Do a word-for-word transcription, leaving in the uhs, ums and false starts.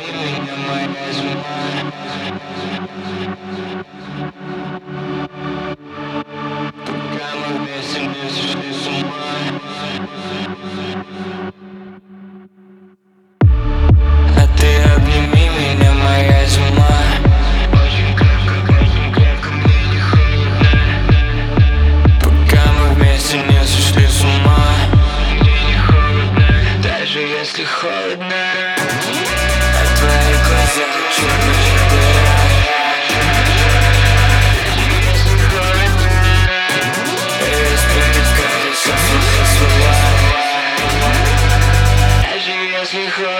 меня моя зима. Пока мы вместе не сошли с ума. А ты обними меня, моя зима. Очень крепко, очень крепко, мне не холодно. Пока мы вместе не сошли с ума. Мне не холодно, даже если холодно. А твои глаза черные дыра. Если холодно, весь перед каждым слова. Даже если холодно.